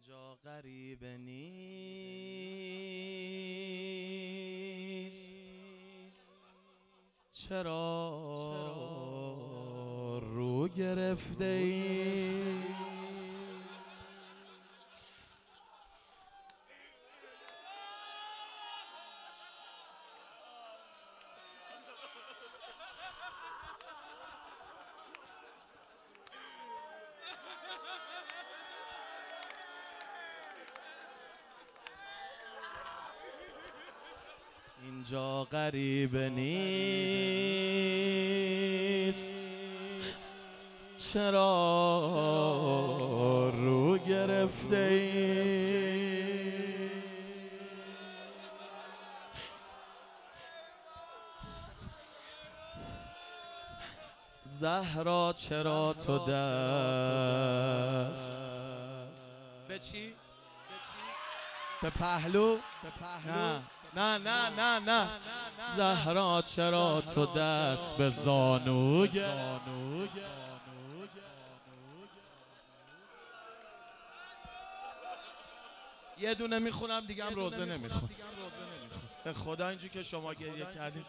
اینجا غریبه نیست، چرا رو گرفته ای؟ اینجا غریبه نیست، چرا رو گرفته ای؟ زهرا چرا تو دست به چی؟ به پهلو؟ نه نه نه نه زهرا چرا تو دست به زانو یه دونه میخونم دیگه هم روزه نمیخونم. به خدا اینجور که شما گریه کردید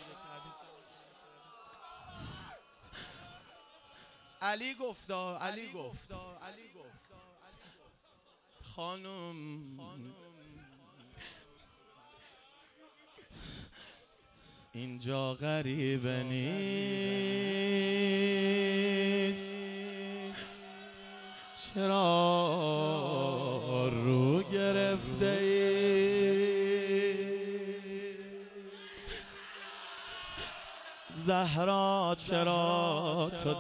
علی گفتا، علی گفت خانم اینجا غریبه نیست، چرا رو گرفته ای؟ زهرا چرا تو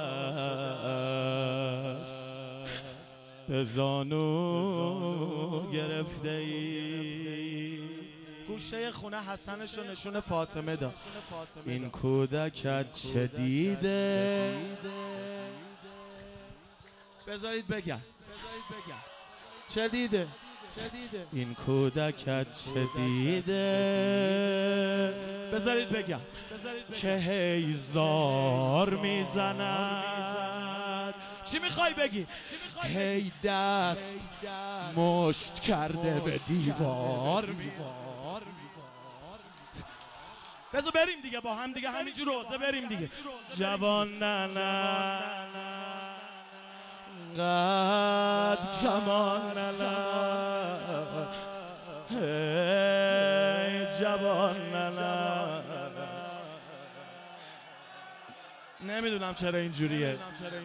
دست به زانو گرفته ای؟ گوشه خونه حسنشو نشون فاطمه داد. این کودکت چه دیده؟ بذارید بگم چه دیده؟ این کودکت چه دیده؟ بذارید بگم که هیزار میزند. چی میخوای بگی؟ هی دست مشت کرده به دیوار. بذار بریم دیگه با هم دیگه همینجور روزه بریم دیگه. جوان نه قد کمان نه جوان نه نمیدونم چرا اینجوریه.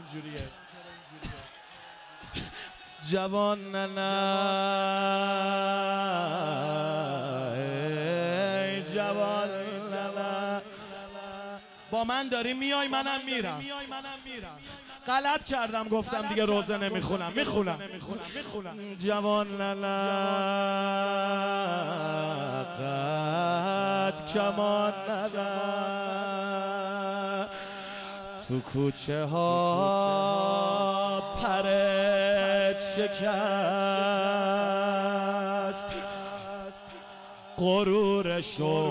جوان نه جوان نه با من داری میای منم میرم. غلط کردم گفتم دیگه روزه نمیخونم. جوان نه قد کمان نه تو کوچه ها پرت شکست، غرور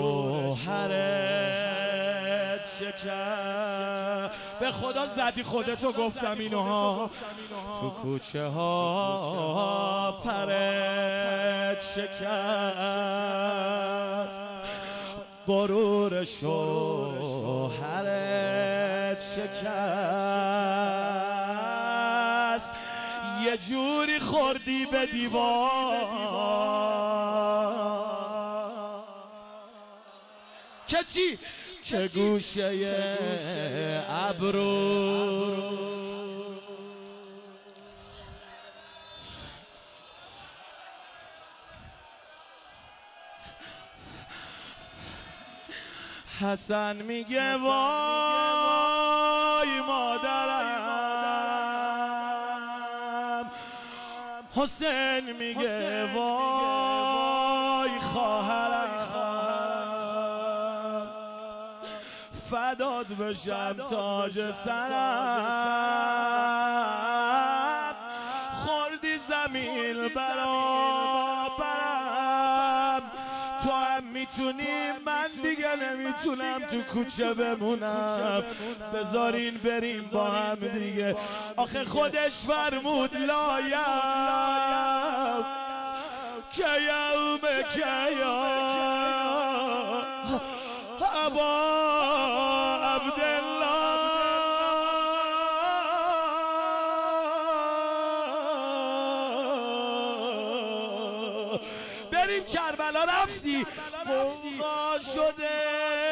شوهرت شکست. به خدا زدی خودتو گفتم اینوها. تو کوچه ها پرت شکست، غرور شوهرت شکست. یه جوری خوردی به دیوار که چی؟ که گوشه ابرو حسن میگه وای مادرم، حسین میگه وای خواهرم، فدات بشم تاج سرم، خوردی زمین برابرم. تو هم میتونی من دیگه نمیتونم تو کوچه بمونم. بذارین بریم با هم دیگه. آخه خودش فرمود لایم که یا ابا عبدالله بریم کربلا رفتی قوقا شده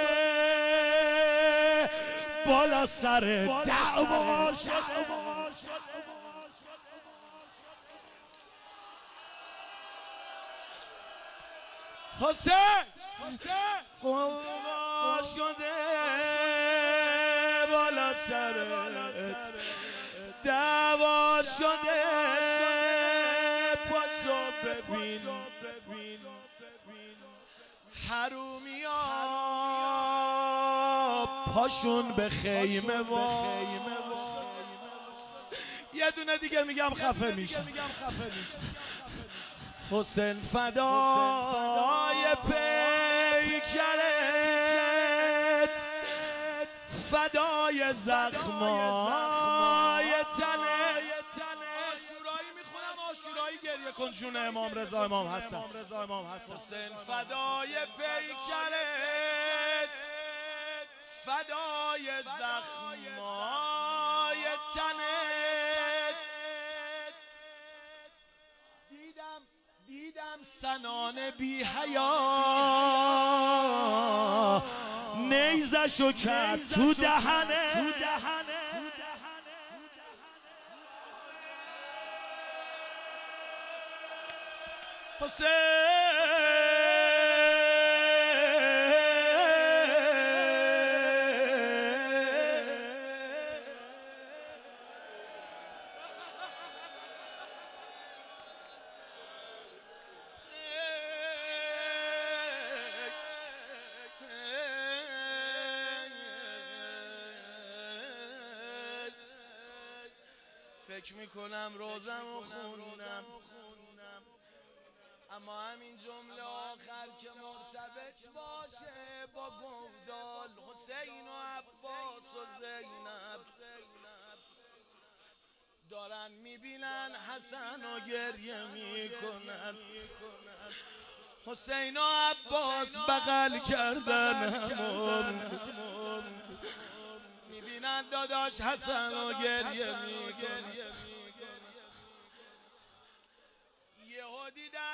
بالا سر دعوا شده حسین قوقا شده بالا سر دعوا شده پاشو ببین حرومیا پاشون به خیمه یه دونه دیگه میگم خفه میشه حسین فدای پیکرت فدای زخمای تنت آشورایی میخونم آشورایی گریه کن جون امام رضا امام حسن حسین فدای پیکرت فدای زخمای تنت دیدم سنان بی حیا نیزشو کرد تو دهنه حسین فکر میکنم روزمو خوندم اما همین جمله آخر که مرتبط باشه با گودال حسین و عباس و زینب دارن میبینن حسن و گریه میکنن حسین و عباس بغل کردن همون میبینن داداش حسن و گریه میکنن یهو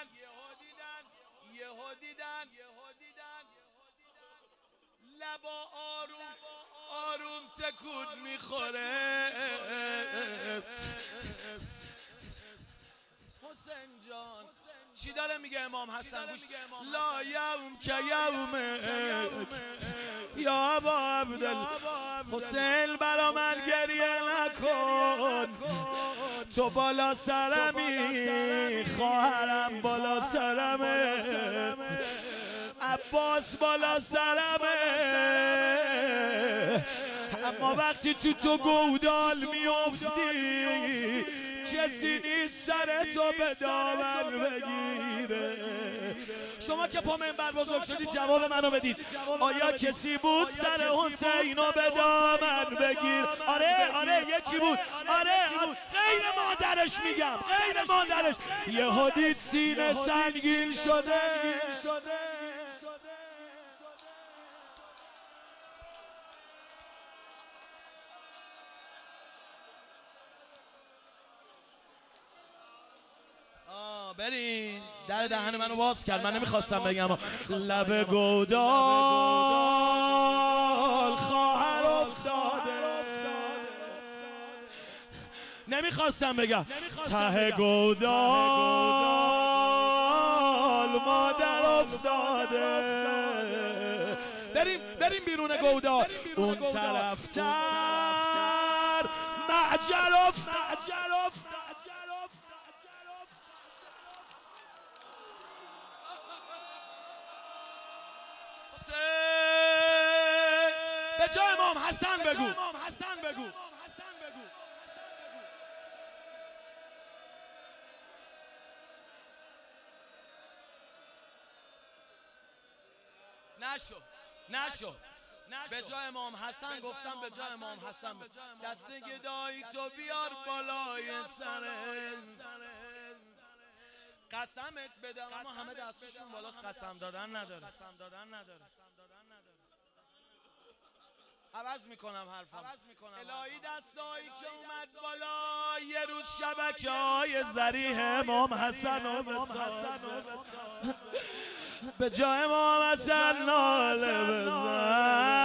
دیدن لبا آروم تکون میخوره حسین جان چی داره میگه امام حسن گوش لا یوم که یومه یا ابا عبدالله حسین برا من گریه نکن تو بالا سرمی خواهرم بالا سرمه عباس بالا سرمه اما وقتی تو گودال میافتی کسی نیست سر تو به دامن بگیره شما که پا منبر بزرگ شدید جواب منو بدید آیا کسی بود سر حسینو به دامن بگیر آره یکی بود آره غیر مادرش میگم غیر مادرش یهو دید سینه سنگین شده برین در دهن منو باز کرد من نمیخواستم بگم لب گودال خواهر افتاده نمیخواستم بگم ته گودال مادر افتاده بریم بیرون گودال اون طرفتر معجر افتاده به جای امام حسن بگو نشو به جای امام حسن گفتم به جای امام حسن دست گدایی تو بیار بالای سرت قسمت بدم اما همه دستشون بالاست قسم دادن نداره. عوض میکنم حرفم. الهی دستایی که اومد بالا یه روز شبکه‌های ذریح امام حسن و به جای امام حسن ناله بزن.